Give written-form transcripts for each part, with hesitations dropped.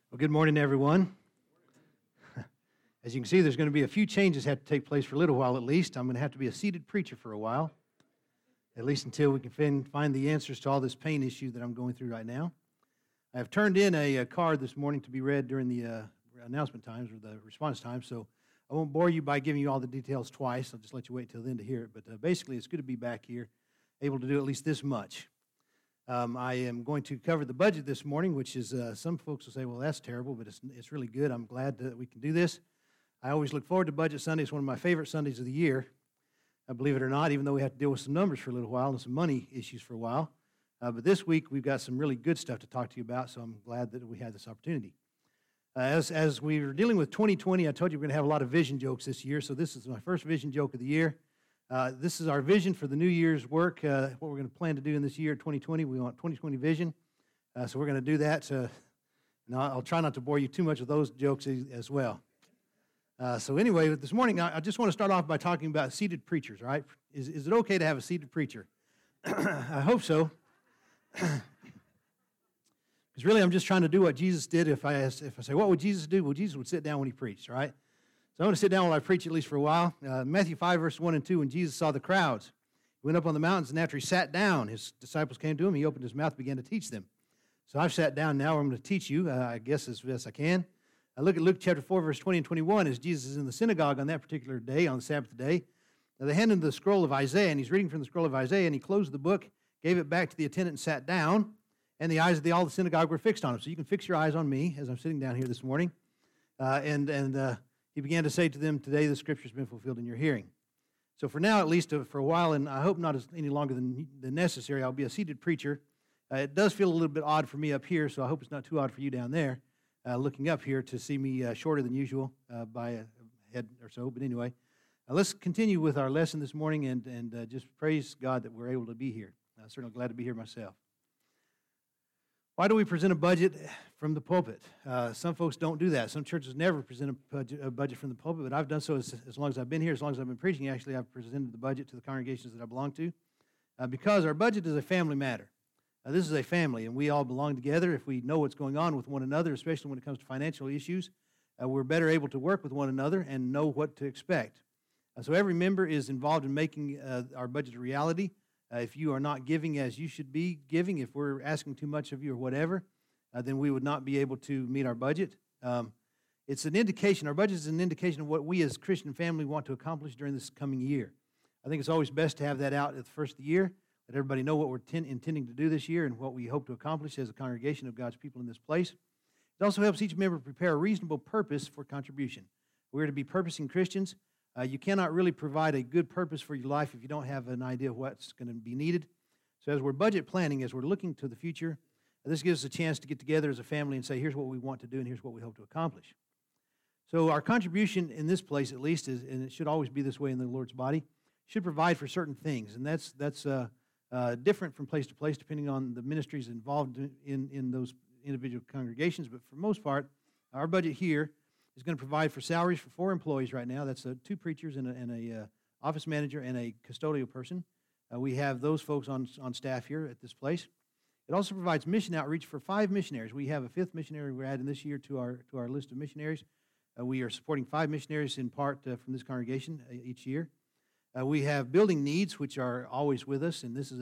Well, good morning, everyone. As you can see, there's going to be a few changes that have to take place for a little while at least. I'm going to have to be a seated preacher for a while, at least until we can find the answers to all this pain issue that I'm going through right now. I have turned in a card this morning to be read during the announcement times or the response times, so I won't bore you by giving you all the details twice. I'll just let you wait till then to hear it. But basically, it's good to be back here, able to do at least this much. I am going to cover the budget this morning, which is, some folks will say, well, that's terrible, but it's really good. I'm glad that we can do this. I always look forward to Budget Sunday. It's one of my favorite Sundays of the year, believe it or not, even though we have to deal with some numbers for a little while and some money issues for a while. But this week, we've got some really good stuff to talk to you about, so I'm glad that we had this opportunity. As we were dealing with 2020, I told you we're going to have a lot of vision jokes this year, so this is my first vision joke of the year. This is our vision for the New Year's work, what we're going to plan to do in this year, 2020. We want 2020 vision, so we're going to do that. Now, I'll try not to bore you too much with those jokes as well. So anyway, this morning, I just want to start off by talking about seated preachers, right? Is it okay to have a seated preacher? I hope so. Because really, I'm just trying to do what Jesus did. If I say, what would Jesus do? Well, Jesus would sit down when he preached, right? So I'm going to sit down while I preach at least for a while. Matthew 5, verse 1 and 2, when Jesus saw the crowds, he went up on the mountains, and after he sat down, his disciples came to him. He opened his mouth and began to teach them. So I've sat down now. I'm going to teach you, I guess, as best I can. Look at Luke chapter 4, verse 20 and 21, as Jesus is in the synagogue on that particular day, on the Sabbath day. Now, they handed him the scroll of Isaiah, and he's reading from the scroll of Isaiah, and he closed the book, gave it back to the attendant, and sat down, and the eyes of all the synagogue were fixed on him. So you can fix your eyes on me as I'm sitting down here this morning. He began to say to them, today the scripture has been fulfilled in your hearing. So for now, at least for a while, and I hope not any longer than necessary, I'll be a seated preacher. It does feel a little bit odd for me up here, so I hope it's not too odd for you down there, looking up here to see me shorter than usual by a head or so. But anyway, let's continue with our lesson this morning and just praise God that we're able to be here. I'm certainly glad to be here myself. Why do we present a budget from the pulpit? Some folks don't do that. Some churches never present a budget from the pulpit, but I've done so as long as I've been here, as long as I've been preaching. Actually, I've presented the budget to the congregations that I belong to because our budget is a family matter. This is a family, and we all belong together. If we know what's going on with one another, especially when it comes to financial issues, we're better able to work with one another and know what to expect. So every member is involved in making our budget a reality. If you are not giving as you should be giving, if we're asking too much of you or whatever, then we would not be able to meet our budget. It's an indication, our budget is an indication of what we as Christian family want to accomplish during this coming year. I think it's always best to have that out at the first of the year, let everybody know what we're intending to do this year and what we hope to accomplish as a congregation of God's people in this place. It also helps each member prepare a reasonable purpose for contribution. We're to be purposing Christians. You cannot really provide a good purpose for your life if you don't have an idea of what's going to be needed. So as we're budget planning, as we're looking to the future, this gives us a chance to get together as a family and say, here's what we want to do and here's what we hope to accomplish. So our contribution in this place, at least, is, and it should always be this way in the Lord's body, should provide for certain things. And that's different from place to place depending on the ministries involved in those individual congregations. But for the most part, our budget here is going to provide for salaries for 4 employees right now. That's 2 preachers and a office manager and a custodial person. We have those folks on staff here at this place. It also provides mission outreach for 5 missionaries. We have a 5th missionary we're adding this year to our list of missionaries. We are supporting 5 missionaries in part from this congregation each year. We have building needs, which are always with us, and this is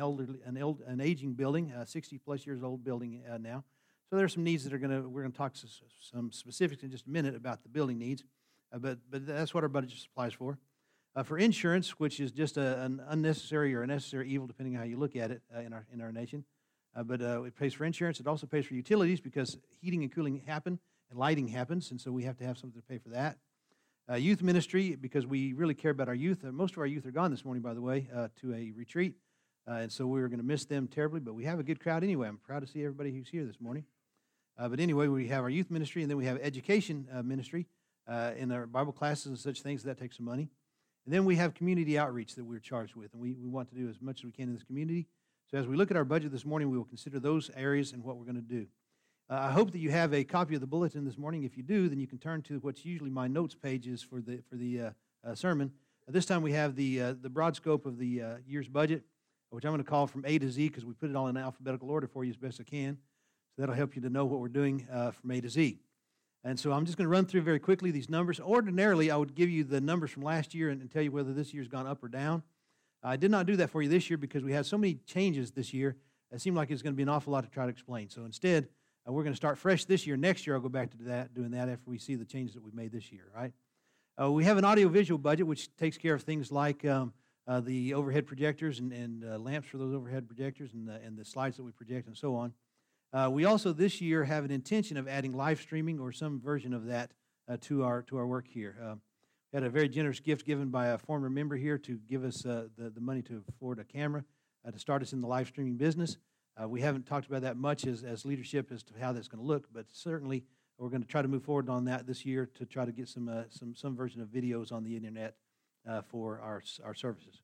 an aging building, 60-plus years old building now. So there are some needs that we're going to talk some specifics in just a minute about the building needs, but that's what our budget supplies for. For insurance, which is just an unnecessary or a necessary evil, depending on how you look at it in our nation, but it pays for insurance. It also pays for utilities because heating and cooling happen and lighting happens, and so we have to have something to pay for that. Youth ministry, because we really care about our youth. Most of our youth are gone this morning, by the way, to a retreat, and so we're going to miss them terribly, but we have a good crowd anyway. I'm proud to see everybody who's here this morning. But anyway, we have our youth ministry, and then we have education ministry in our Bible classes and such things. That takes some money. And then we have community outreach that we're charged with, and we want to do as much as we can in this community. So as we look at our budget this morning, we will consider those areas and what we're going to do. I hope that you have a copy of the bulletin this morning. If you do, then you can turn to what's usually my notes pages for the sermon. This time we have the broad scope of the year's budget, which I'm going to call from A to Z because we put it all in alphabetical order for you as best I can. So that'll help you to know what we're doing from A to Z. And so I'm just going to run through very quickly these numbers. Ordinarily, I would give you the numbers from last year and tell you whether this year's gone up or down. I did not do that for you this year because we had so many changes this year. It seemed like it's going to be an awful lot to try to explain. So instead, we're going to start fresh this year. Next year, I'll go back to doing that after we see the changes that we've made this year, right? We have an audiovisual budget, which takes care of things like the overhead projectors and lamps for those overhead projectors and the slides that we project and so on. We also this year have an intention of adding live streaming or some version of that to our work here. We had a very generous gift given by a former member here to give us the money to afford a camera to start us in the live streaming business. We haven't talked about that much as leadership as to how that's going to look, but certainly we're going to try to move forward on that this year to try to get some version of videos on the internet for our services.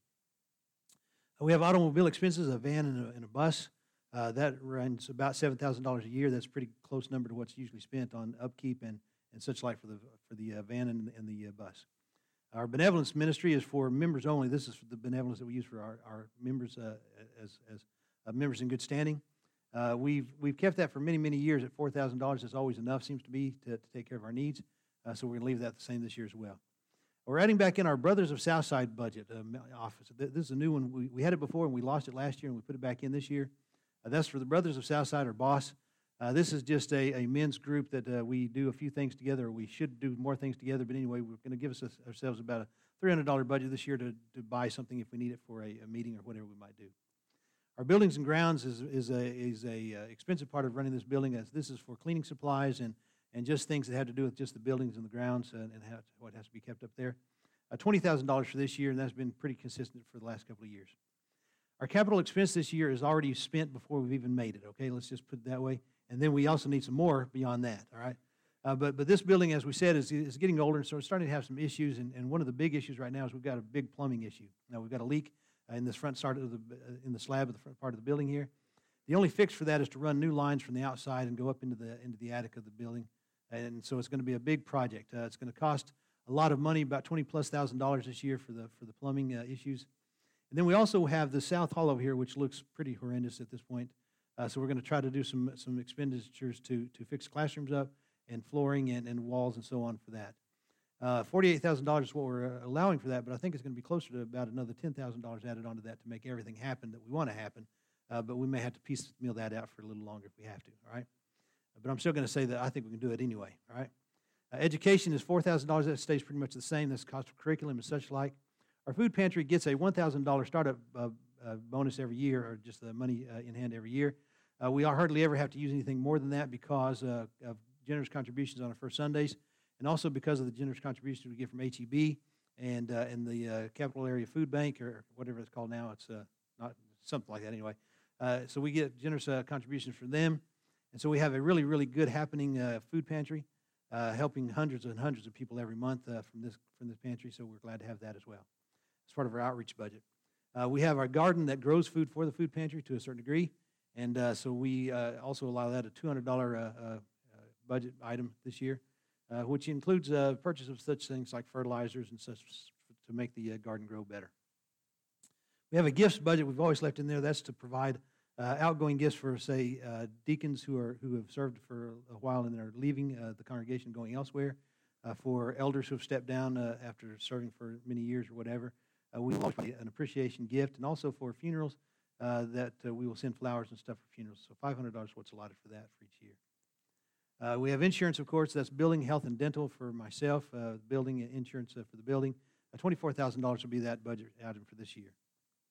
We have automobile expenses, a van and a bus. That runs about $7,000 a year. That's a pretty close number to what's usually spent on upkeep and such like for the van and the bus. Our benevolence ministry is for members only. This is the benevolence that we use for our members as members in good standing. We've kept that for many years at $4,000. It's always enough, seems to be, to take care of our needs. So we're going to leave that the same this year as well. We're adding back in our Brothers of Southside budget office. This is a new one. We had it before and we lost it last year and we put it back in this year. That's for the Brothers of Southside, our boss. This is just a men's group that we do a few things together. We should do more things together, but anyway, we're going to give ourselves about a $300 budget this year to buy something if we need it for a meeting or whatever we might do. Our buildings and grounds is a expensive part of running this building. As this is for cleaning supplies and just things that have to do with just the buildings and the grounds and what has to be kept up there. $20,000 for this year, and that's been pretty consistent for the last couple of years. Our capital expense this year is already spent before we've even made it, okay? Let's just put it that way. And then we also need some more beyond that, all right? But this building, as we said, is getting older, and so it's starting to have some issues. And one of the big issues right now is we've got a big plumbing issue. Now, we've got a leak in this front start of in the slab of the front part of the building here. The only fix for that is to run new lines from the outside and go up into the attic of the building. And so it's going to be a big project. It's going to cost a lot of money, about $20,000+ this year for the plumbing issues. And then we also have the South Hall over here, which looks pretty horrendous at this point. So we're going to try to do some expenditures to fix classrooms up and flooring and walls and so on for that. $48,000 is what we're allowing for that, but I think it's going to be closer to about another $10,000 added onto that to make everything happen that we want to happen. But we may have to piecemeal that out for a little longer if we have to, all right? But I'm still going to say that I think we can do it anyway, all right? Education is $4,000. That stays pretty much the same. That's the cost of curriculum and such like. Our food pantry gets a $1,000 startup bonus every year, or just the money in hand every year. We hardly ever have to use anything more than that because of generous contributions on our first Sundays, and also because of the generous contributions we get from HEB and the Capital Area Food Bank, or whatever it's called now. It's not something like that anyway. So we get generous contributions from them, and so we have a really good happening food pantry, helping hundreds and hundreds of people every month from this pantry. So we're glad to have that as well. It's part of our outreach budget. We have our garden that grows food for the food pantry to a certain degree, and so we also allow that a $200 budget item this year, which includes purchase of such things like fertilizers and such to make the garden grow better. We have a gifts budget we've always left in there. That's to provide outgoing gifts for, say, deacons who have served for a while and are leaving the congregation, going elsewhere, for elders who have stepped down after serving for many years or whatever. We will always provide an appreciation gift, and also for funerals that we will send flowers and stuff for funerals. So $500 is what's allotted for that for each year. We have insurance, of course. That's building, health, and dental for myself, building insurance for the building. $24,000 will be that budget item for this year.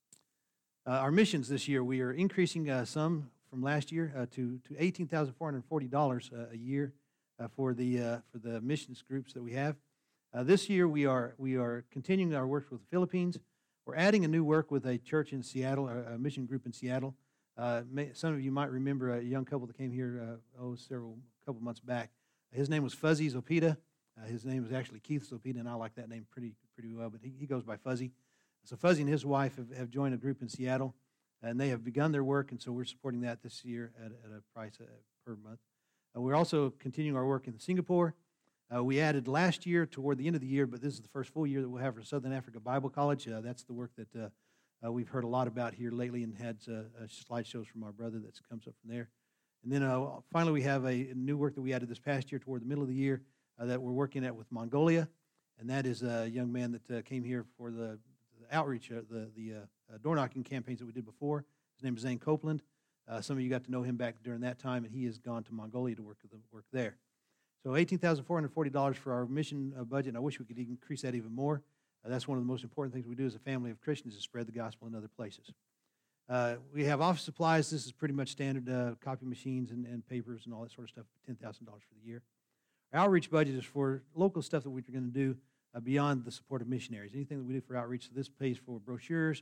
Our missions this year, we are increasing some from last year to $18,440 a year for the missions groups that we have. This year, we are continuing our work with the Philippines. We're adding a new work with a church in Seattle, a mission group in Seattle. Some of you might remember a young couple that came here couple months back. His name was Fuzzy Zopita. His name was actually Keith Zopita, and I like that name pretty well, but he goes by Fuzzy. So Fuzzy and his wife have joined a group in Seattle, and they have begun their work, and so we're supporting that this year at a price per month. We're also continuing our work in Singapore. We added last year toward the end of the year, but this is the first full year that we'll have for Southern Africa Bible College. That's the work that we've heard a lot about here lately and had slideshows from our brother that comes up from there. And then finally, we have a new work that we added this past year toward the middle of the year that we're working at with Mongolia. And that is a young man that came here for the outreach, the door knocking campaigns that we did before. His name is Zane Copeland. Some of you got to know him back during that time, and he has gone to Mongolia to work there. So $18,440 for our mission budget, and I wish we could increase that even more. That's one of the most important things we do as a family of Christians is spread the gospel in other places. We have office supplies. This is pretty much standard copy machines and papers and all that sort of stuff, $10,000 for the year. Our outreach budget is for local stuff that we're going to do beyond the support of missionaries. Anything that we do for outreach, so this pays for brochures,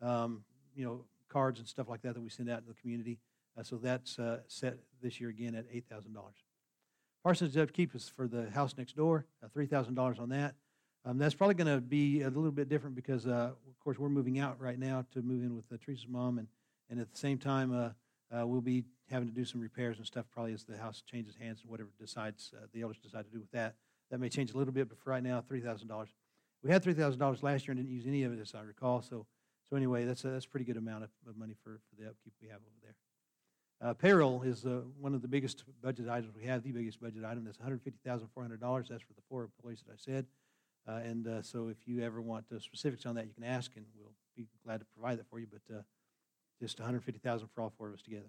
cards and stuff like that we send out in the community. So that's set this year again at $8,000. Parsonage Upkeep is for the house next door, $3,000 on that. That's probably going to be a little bit different because, of course, we're moving out right now to move in with Teresa's mom, and at the same time, we'll be having to do some repairs and stuff probably as the house changes hands and whatever the elders decide to do with that. That may change a little bit, but for right now, $3,000. We had $3,000 last year and didn't use any of it, as I recall. So anyway, that's a pretty good amount of money for the upkeep we have over there. Payroll is one of the biggest budget items we have, the biggest budget item. That's $150,400. That's for the 4 employees that I said. So if you ever want specifics on that, you can ask, and we'll be glad to provide that for you. But just $150,000 for all 4 of us together.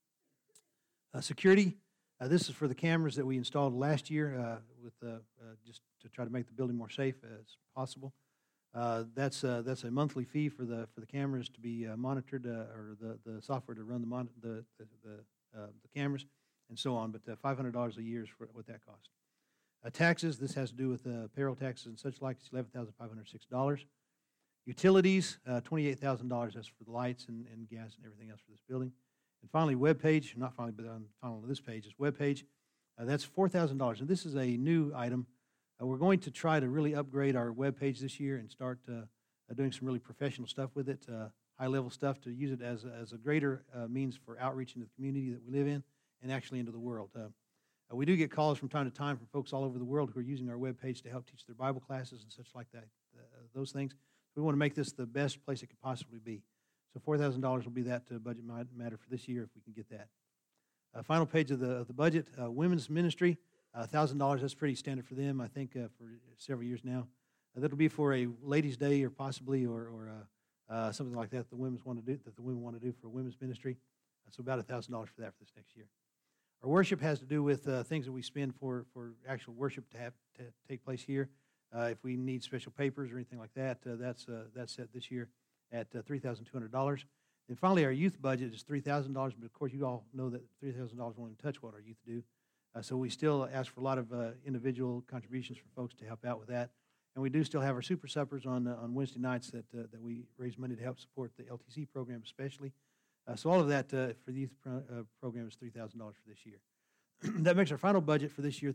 Security. This is for the cameras that we installed last year, just to try to make the building more safe as possible. That's a monthly fee for the cameras to be monitored, or the software to run the cameras, and so on. But $500 a year is what that costs. Taxes. This has to do with payroll taxes and such like. It's $11,506. Utilities. $28,000. That's for the lights and gas and everything else for this building. And finally, web page. Not finally, but on this page is web page. That's $4,000. And this is a new item. We're going to try to really upgrade our web page this year and start doing some really professional stuff with it, high-level stuff, to use it as a greater means for outreach into the community that we live in and actually into the world. We do get calls from time to time from folks all over the world who are using our web page to help teach their Bible classes and such like that, those things. We want to make this the best place it could possibly be. So $4,000 will be that budget matter for this year if we can get that. Final page of the budget, women's ministry. $1,000, that's pretty standard for them, I think, for several years now. That'll be for a ladies' day or possibly or something like that the women want to do for women's ministry. So about $1,000 for that for this next year. Our worship has to do with things that we spend for actual worship to take place here. If we need special papers or anything like that, that's set this year at $3,200. And finally, our youth budget is $3,000, but of course you all know that $3,000 won't even touch what our youth do. So we still ask for a lot of individual contributions from folks to help out with that. And we do still have our super suppers on Wednesday nights that we raise money to help support the LTC program especially. So all of that for the youth program is $3,000 for this year. That makes our final budget for this year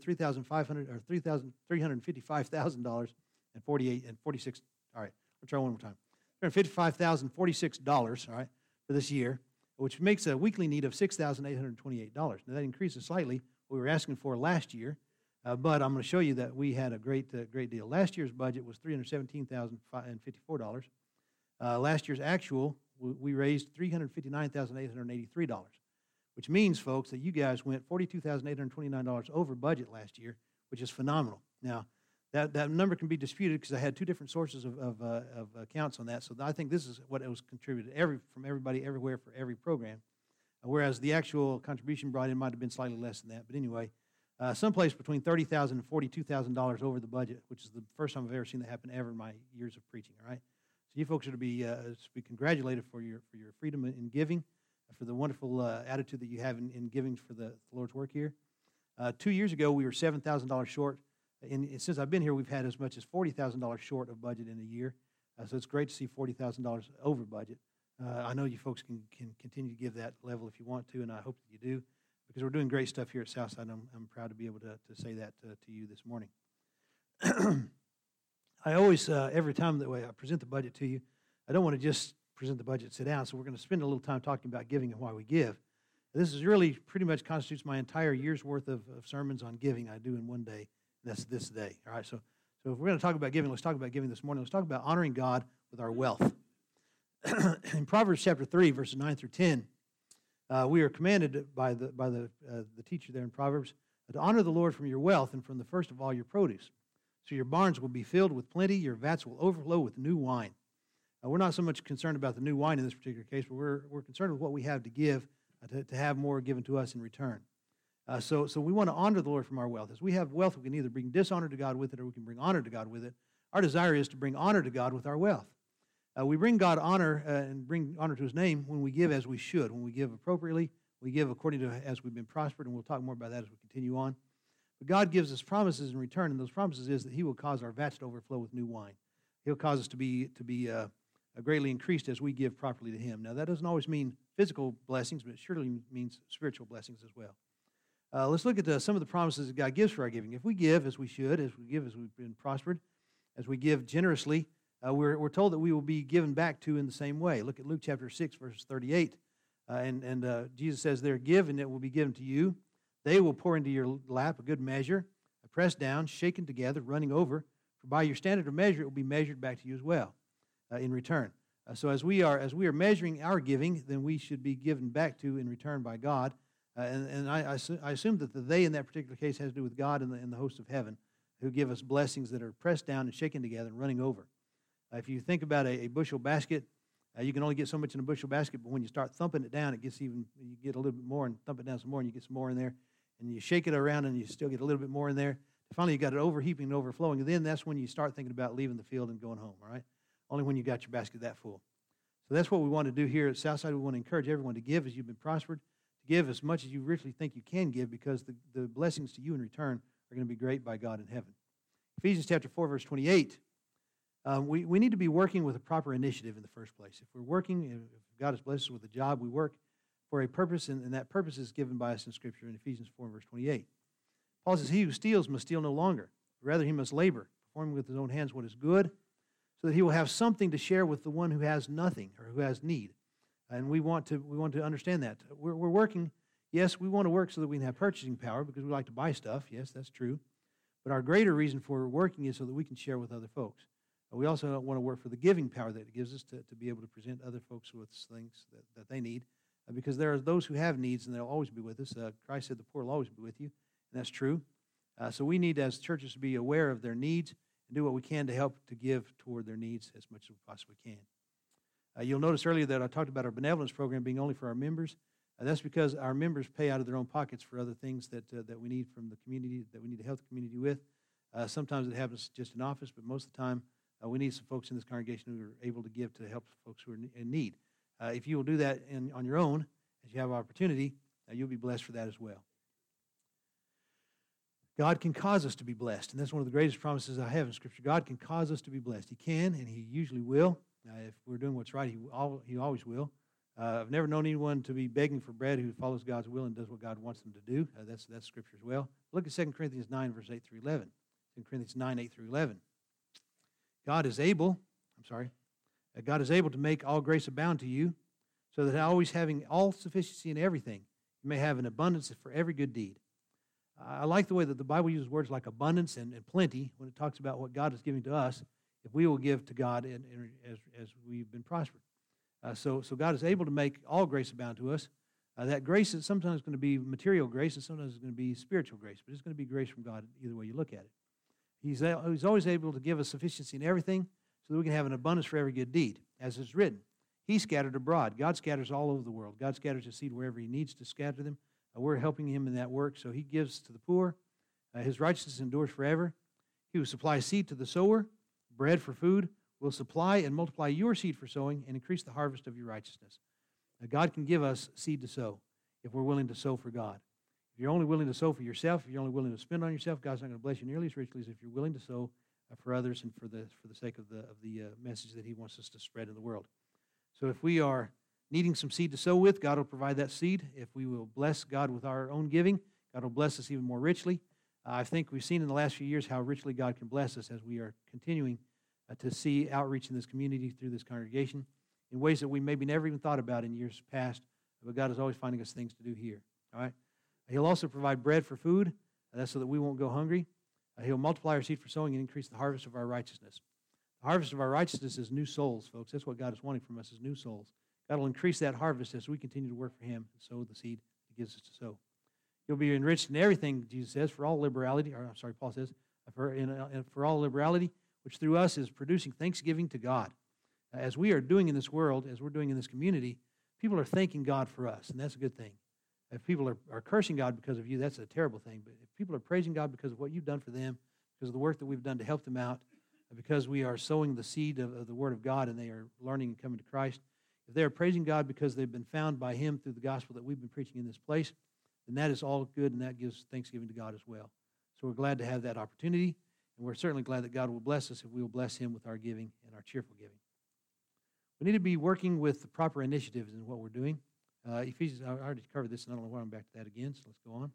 $355,000 and 46. All right, we'll try one more time. $355,046. All right, for this year, which makes a weekly need of $6,828. Now that increases slightly what we were asking for last year, but I'm going to show you that we had a great deal. Last year's budget was $317,054. Last year's actual, we raised $359,883, which means, folks, that you guys went $42,829 over budget last year, which is phenomenal. Now, that number can be disputed because I had 2 different sources of accounts on that, so I think this is what it was contributed from everybody everywhere for every program, whereas the actual contribution brought in might have been slightly less than that. But anyway, someplace between $30,000 and $42,000 over the budget, which is the first time I've ever seen that happen ever in my years of preaching, all right? So you folks are to be congratulated for your freedom in giving, for the wonderful attitude that you have in giving for the Lord's work here. 2 years ago, we were $7,000 short. And since I've been here, we've had as much as $40,000 short of budget in a year. So it's great to see $40,000 over budget. I know you folks can continue to give that level if you want to, and I hope that you do, because we're doing great stuff here at Southside. I'm proud to be able to say that to you this morning. I always, every time that way I present the budget to you, I don't want to just present the budget and sit down, so we're going to spend a little time talking about giving and why we give. This is really pretty much constitutes my entire year's worth of sermons on giving I do in one day, and that's this day. All right, so if we're going to talk about giving, let's talk about giving this morning. Let's talk about honoring God with our wealth. In Proverbs chapter 3, verses 9 through 10, We are commanded by the teacher there in Proverbs to honor the Lord from your wealth and from the first of all your produce. So your barns will be filled with plenty, your vats will overflow with new wine. We're not so much concerned about the new wine in this particular case, but we're concerned with what we have to give, to have more given to us in return. So we want to honor the Lord from our wealth. As we have wealth, we can either bring dishonor to God with it or we can bring honor to God with it. Our desire is to bring honor to God with our wealth. We bring God honor and bring honor to His name when we give as we should, when we give appropriately, we give according to as we've been prospered, and we'll talk more about that as we continue on. But God gives us promises in return, and those promises is that He will cause our vats to overflow with new wine. He'll cause us to be greatly increased as we give properly to Him. Now, that doesn't always mean physical blessings, but it surely means spiritual blessings as well. Let's look at some of the promises that God gives for our giving. If we give as we should, as we give as we've been prospered, as we give generously, we're told that we will be given back to in the same way. Look at Luke chapter 6, verse 38. Jesus says there, give and it will be given to you. They will pour into your lap a good measure, pressed down, shaken together, running over. For by your standard of measure, it will be measured back to you as well in return. So as we are measuring our giving, then we should be given back to in return by God. I assume that the they in that particular case has to do with God and the host of heaven, who give us blessings that are pressed down and shaken together and running over. If you think about a bushel basket, you can only get so much in a bushel basket, but when you start thumping it down, you get a little bit more, and thump it down some more, and you get some more in there, and you shake it around, and you still get a little bit more in there. Finally, you got it overheaping and overflowing, and then that's when you start thinking about leaving the field and going home, all right? Only when you got your basket that full. So that's what we want to do here at Southside. We want to encourage everyone to give as you've been prospered, to give as much as you richly think you can give, because the blessings to you in return are going to be great by God in heaven. Ephesians chapter 4, verse 28. We need to be working with a proper initiative in the first place. If we're working, if God has blessed us with a job, we work for a purpose, and that purpose is given by us in Scripture in Ephesians 4, verse 28. Paul says, he who steals must steal no longer. Rather, he must labor, performing with his own hands what is good, so that he will have something to share with the one who has nothing or who has need. And we want to understand that. We're working. Yes, we want to work so that we can have purchasing power because we like to buy stuff. Yes, that's true. But our greater reason for working is so that we can share with other folks. We also want to work for the giving power that it gives us to be able to present other folks with things that they need, because there are those who have needs, and they'll always be with us. Christ said the poor will always be with you, and that's true. So we need, as churches, to be aware of their needs and do what we can to help to give toward their needs as much as we possibly can. You'll notice earlier that I talked about our benevolence program being only for our members. That's because our members pay out of their own pockets for other things that we need from the community, that we need to help the community with. Sometimes it happens just in office, but most of the time, we need some folks in this congregation who are able to give to help folks who are in need. If you will do that on your own, as you have opportunity, you'll be blessed for that as well. God can cause us to be blessed, and that's one of the greatest promises I have in Scripture. God can cause us to be blessed. He can, and He usually will. If we're doing what's right, He always will. I've never known anyone to be begging for bread who follows God's will and does what God wants them to do. That's Scripture as well. Look at 2 Corinthians 9, verse 8 through 11. 2 Corinthians 9, 8 through 11. God is able to make all grace abound to you, so that always having all sufficiency in everything, you may have an abundance for every good deed. I like the way that the Bible uses words like abundance and plenty when it talks about what God is giving to us, if we will give to God as we've been prospered. So God is able to make all grace abound to us. That grace is sometimes going to be material grace, and sometimes it's going to be spiritual grace, but it's going to be grace from God either way you look at it. He's always able to give us sufficiency in everything so that we can have an abundance for every good deed, as is written. He scattered abroad. God scatters all over the world. God scatters his seed wherever he needs to scatter them. We're helping him in that work, so he gives to the poor. His righteousness endures forever. He will supply seed to the sower, bread for food, will supply and multiply your seed for sowing and increase the harvest of your righteousness. God can give us seed to sow if we're willing to sow for God. If you're only willing to sow for yourself, if you're only willing to spend on yourself, God's not going to bless you nearly as richly as if you're willing to sow for others and for the sake of the message that he wants us to spread in the world. So if we are needing some seed to sow with, God will provide that seed. If we will bless God with our own giving, God will bless us even more richly. I think we've seen in the last few years how richly God can bless us as we are continuing to see outreach in this community through this congregation in ways that we maybe never even thought about in years past, but God is always finding us things to do here. All right. He'll also provide bread for food. That's so that we won't go hungry. He'll multiply our seed for sowing and increase the harvest of our righteousness. The harvest of our righteousness is new souls, folks. That's what God is wanting from us, is new souls. God will increase that harvest as we continue to work for Him and sow the seed He gives us to sow. You'll be enriched in everything, Jesus says, for all liberality, Paul says, for all liberality, which through us is producing thanksgiving to God. As we are doing in this world, as we're doing in this community, people are thanking God for us, and that's a good thing. If people are cursing God because of you, that's a terrible thing. But if people are praising God because of what you've done for them, because of the work that we've done to help them out, because we are sowing the seed of the Word of God and they are learning and coming to Christ, if they are praising God because they've been found by Him through the gospel that we've been preaching in this place, then that is all good, and that gives thanksgiving to God as well. So we're glad to have that opportunity, and we're certainly glad that God will bless us if we will bless Him with our giving and our cheerful giving. We need to be working with the proper initiatives in what we're doing. Ephesians, I already covered this, and I don't know why I'm back to that again, so let's go on.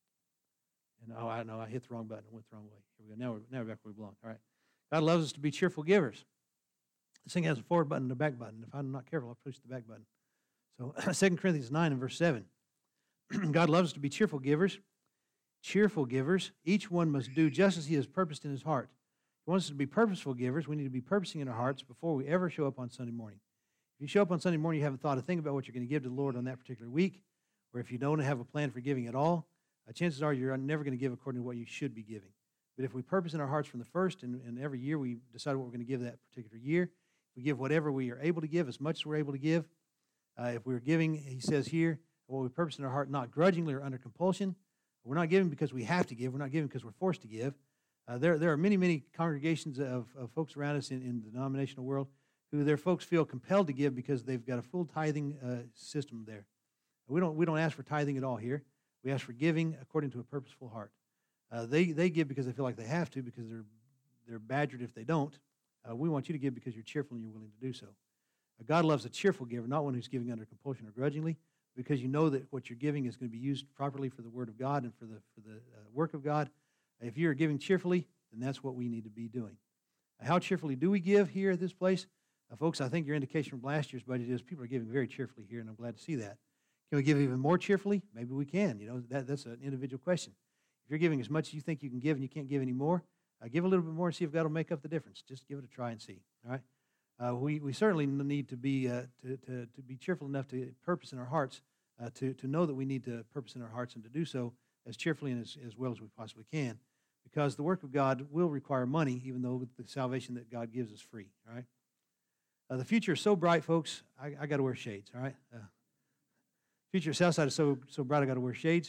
And I know I hit the wrong button. I went the wrong way. Here we go. Now we're back where we belong. All right. God loves us to be cheerful givers. This thing has a forward button and a back button. If I'm not careful, I'll push the back button. So 2 Corinthians 9 and verse 7. God loves us to be cheerful givers. Cheerful givers. Each one must do just as he has purposed in his heart. He wants us to be purposeful givers. We need to be purposing in our hearts before we ever show up on Sunday morning. If you show up on Sunday morning, you haven't thought a thing about what you're going to give to the Lord on that particular week, or if you don't have a plan for giving at all, chances are you're never going to give according to what you should be giving. But if we purpose in our hearts from the first, and every year we decide what we're going to give that particular year, we give whatever we are able to give, as much as we're able to give. If we're giving, he says here, what we purpose in our heart, not grudgingly or under compulsion. We're not giving because we have to give. We're not giving because we're forced to give. There are many, many congregations of folks around us in the denominational world who their folks feel compelled to give because they've got a full tithing system there. We don't ask for tithing at all here. We ask for giving according to a purposeful heart. They give because they feel like they have to, because they're badgered if they don't. We want you to give because you're cheerful and you're willing to do so. God loves a cheerful giver, not one who's giving under compulsion or grudgingly, because you know that what you're giving is going to be used properly for the Word of God and for the work of God. If you're giving cheerfully, then that's what we need to be doing. How cheerfully do we give here at this place? Folks, I think your indication from last year's budget is people are giving very cheerfully here, and I'm glad to see that. Can we give even more cheerfully? Maybe we can. That's an individual question. If you're giving as much as you think you can give and you can't give any more, give a little bit more and see if God will make up the difference. Just give it a try and see. All right. We certainly need to be cheerful enough to purpose in our hearts, to know that we need to purpose in our hearts and to do so as cheerfully and as well as we possibly can, because the work of God will require money, even though the salvation that God gives is free. All right. The future is so bright, folks. I got to wear shades. All right. Future at Southside is so bright. I got to wear shades.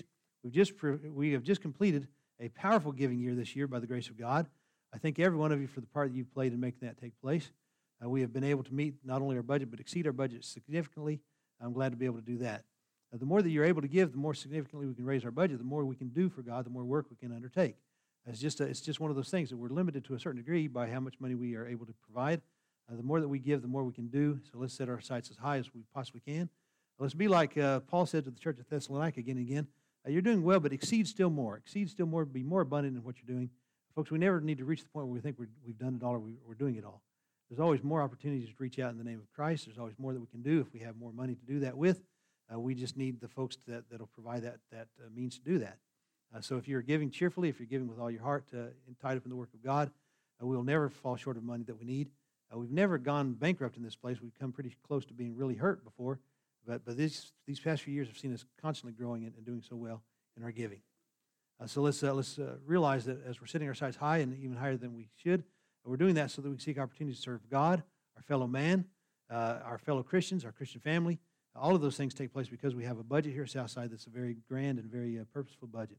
We have just completed a powerful giving year this year by the grace of God. I thank every one of you for the part that you've played in making that take place. We have been able to meet not only our budget, but exceed our budget significantly. I'm glad to be able to do that. The more that you're able to give, the more significantly we can raise our budget, the more we can do for God, the more work we can undertake. It's just one of those things that we're limited to a certain degree by how much money we are able to provide. The more that we give, the more we can do. So let's set our sights as high as we possibly can. Let's be like Paul said to the church at Thessalonica again and again. You're doing well, but exceed still more. Exceed still more, be more abundant in what you're doing. Folks, we never need to reach the point where we think we've done it all or we're doing it all. There's always more opportunities to reach out in the name of Christ. There's always more that we can do if we have more money to do that with. We just need the folks that'll provide that means to do that. So if you're giving cheerfully, if you're giving with all your heart, tied up in the work of God, we'll never fall short of money that we need. We've never gone bankrupt in this place. We've come pretty close to being really hurt before. But these past few years have seen us constantly growing and doing so well in our giving. So let's realize that as we're setting our sights high and even higher than we should, we're doing that so that we seek opportunities to serve God, our fellow man, our fellow Christians, our Christian family. All of those things take place because we have a budget here at Southside that's a very grand and very purposeful budget.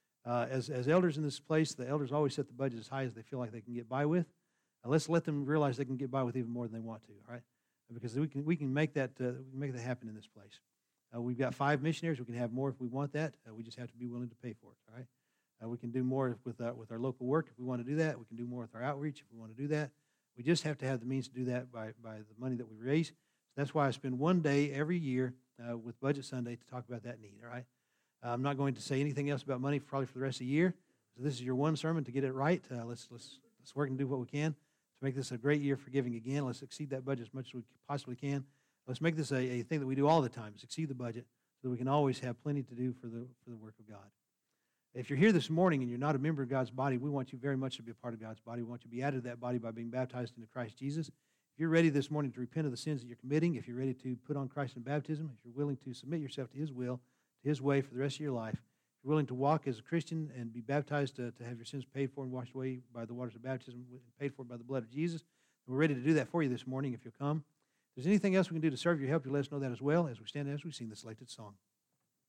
As elders in this place, the elders always set the budget as high as they feel like they can get by with. Let's let them realize they can get by with even more than they want to. All right. Because we can make that happen in this place. We've got 5 missionaries. We can have more if we want that. We just have to be willing to pay for it. All right. We can do more with our local work if we want to do that. We can do more with our outreach if we want to do that. We just have to have the means to do that by the money that we raise. So that's why I spend one day every year with Budget Sunday to talk about that need. All right. I'm not going to say anything else about money probably for the rest of the year. So this is your one sermon to get it right. Let's work and do what we can to make this a great year for giving again. Let's exceed that budget as much as we possibly can. Let's make this a thing that we do all the time, is exceed the budget so that we can always have plenty to do for the work of God. If you're here this morning and you're not a member of God's body, we want you very much to be a part of God's body. We want you to be added to that body by being baptized into Christ Jesus. If you're ready this morning to repent of the sins that you're committing, if you're ready to put on Christ in baptism, if you're willing to submit yourself to His will, to His way for the rest of your life, if you're willing to walk as a Christian and be baptized to have your sins paid for and washed away by the waters of baptism, paid for by the blood of Jesus, we're ready to do that for you this morning if you'll come. If there's anything else we can do to serve your help, you let us know that as well as we stand and as we sing the selected song.